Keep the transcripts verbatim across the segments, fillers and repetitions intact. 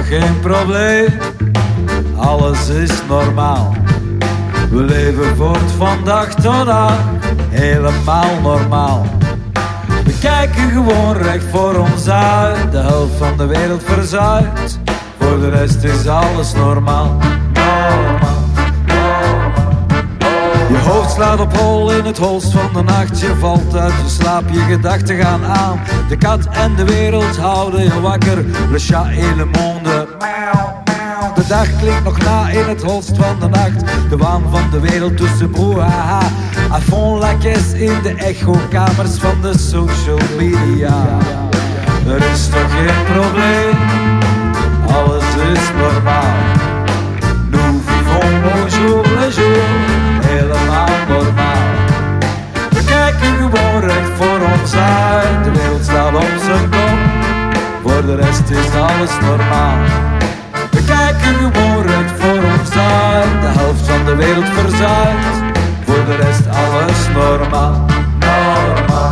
geen probleem, alles is normaal. We leven voort van dag tot dag, helemaal normaal. We kijken gewoon recht voor ons uit, de helft van de wereld verzuipt. Voor de rest is alles normaal, normaal. Je hoofd slaat op hol in het holst van de nacht. Je valt uit je slaap, je gedachten gaan aan. De kat en de wereld houden je wakker. Le chat et le monde. De dag klinkt nog na in het holst van de nacht. De waan van de wereld tussen brouhaha. À fond la caisse in de echokamers van de social media. Er is toch geen probleem, alles is normaal. Nous vivons au jour le jour, helemaal normaal. We kijken gewoon recht voor ons uit, de wereld staat op zijn kop. Voor de rest is alles normaal. We kijken gewoon recht voor ons uit, de helft van de wereld verzuipt. Voor de rest alles normaal, normaal.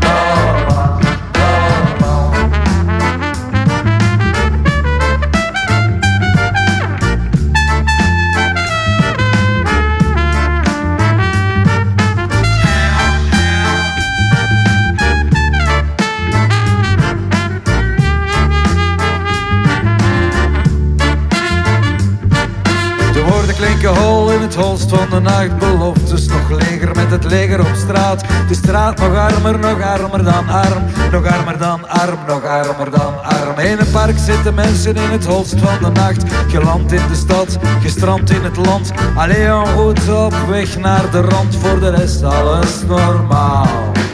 Klinken hol in het holst van de nacht. Beloftes nog leger met het leger op straat. De straat nog armer, nog armer dan arm. Nog armer dan arm, nog armer dan arm. In een park zitten mensen in het holst van de nacht. Geland in de stad, gestrand in het land. Allee en route op weg naar de rand. Voor de rest alles normaal.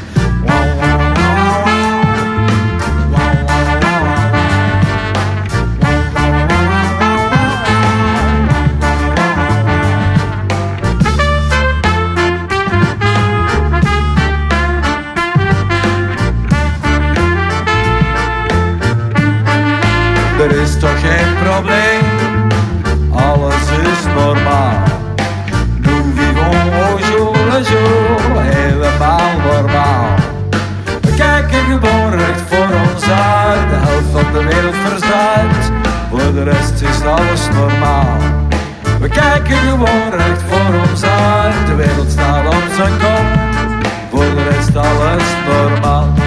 Er is toch geen probleem, alles is normaal. Nous vivons au jour le jour, helemaal normaal. We kijken gewoon recht voor ons uit, de helft van de wereld verzuipt. Voor de rest is alles normaal. We kijken gewoon recht voor ons uit, de wereld staat op zijn kop. Voor de rest alles normaal.